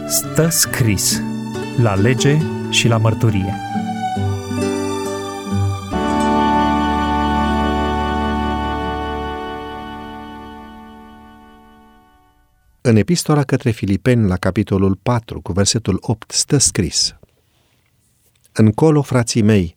Stă scris la lege și la mărturie. În epistola către Filipeni, la capitolul 4, cu versetul 8, stă scris: Încolo, frații mei,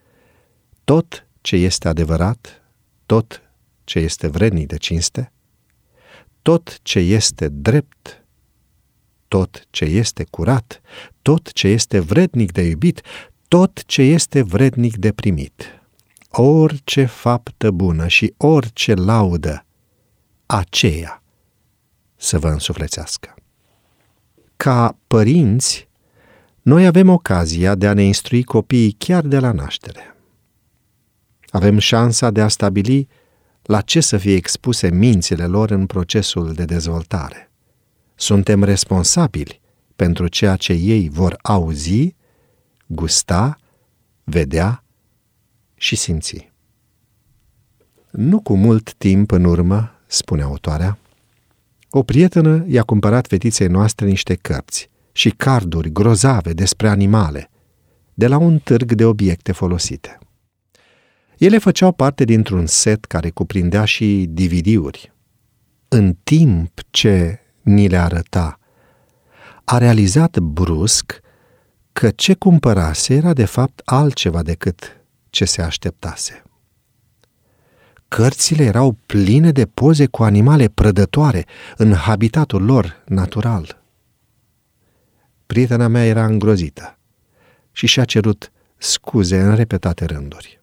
tot ce este adevărat, tot ce este vrednic de cinste, tot ce este drept, tot ce este curat, tot ce este vrednic de iubit, tot ce este vrednic de primit, orice faptă bună și orice laudă, aceea să vă însuflețească. Ca părinți, noi avem ocazia de a ne instrui copiii chiar de la naștere. Avem șansa de a stabili la ce să fie expuse mințile lor în procesul de dezvoltare. Suntem responsabili pentru ceea ce ei vor auzi, gusta, vedea și simți. Nu cu mult timp în urmă, spune autoarea, o prietenă i-a cumpărat fetiței noastre niște cărți și carduri grozave despre animale de la un târg de obiecte folosite. Ele făceau parte dintr-un set care cuprindea și DVD-uri. În timp ce ni le arăta, a realizat brusc că ce cumpărase era de fapt altceva decât ce se așteptase. Cărțile erau pline de poze cu animale prădătoare în habitatul lor natural. Prietena mea era îngrozită și și-a cerut scuze în repetate rânduri.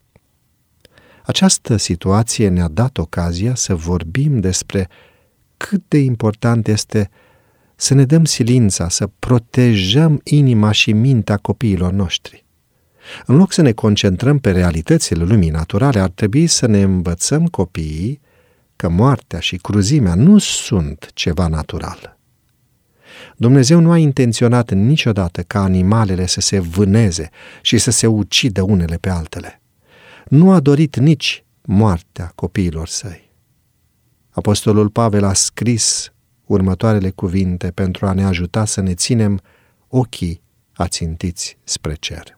Această situație ne-a dat ocazia să vorbim despre cât de important este să ne dăm silința, să protejăm inima și mintea copiilor noștri. În loc să ne concentrăm pe realitățile lumii naturale, ar trebui să ne învățăm copiii că moartea și cruzimea nu sunt ceva natural. Dumnezeu nu a intenționat niciodată ca animalele să se vâneze și să se ucidă unele pe altele. Nu a dorit nici moartea copiilor săi. Apostolul Pavel a scris următoarele cuvinte pentru a ne ajuta să ne ținem ochii ațintiți spre cer.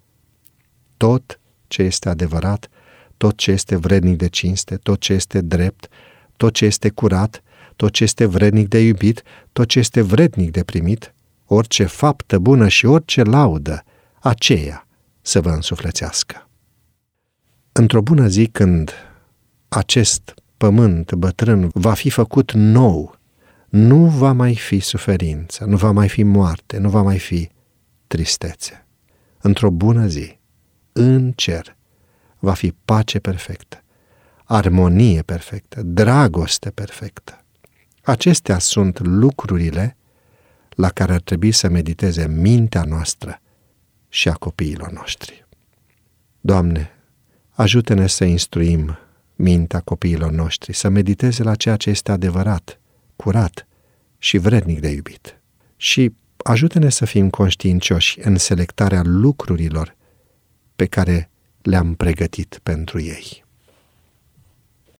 Tot ce este adevărat, tot ce este vrednic de cinste, tot ce este drept, tot ce este curat, tot ce este vrednic de iubit, tot ce este vrednic de primit, orice faptă bună și orice laudă, aceea să vă însuflețească. Într-o bună zi, când acest pământ bătrân va fi făcut nou, nu va mai fi suferință, nu va mai fi moarte, nu va mai fi tristețe. Într-o bună zi, în cer, va fi pace perfectă, armonie perfectă, dragoste perfectă. Acestea sunt lucrurile la care ar trebui să mediteze mintea noastră și a copiilor noștri. Doamne, ajută-ne să instruim mintea copiilor noștri, să mediteze la ceea ce este adevărat, curat și vrednic de iubit. Și ajută-ne să fim conștiincioși în selectarea lucrurilor pe care le-am pregătit pentru ei.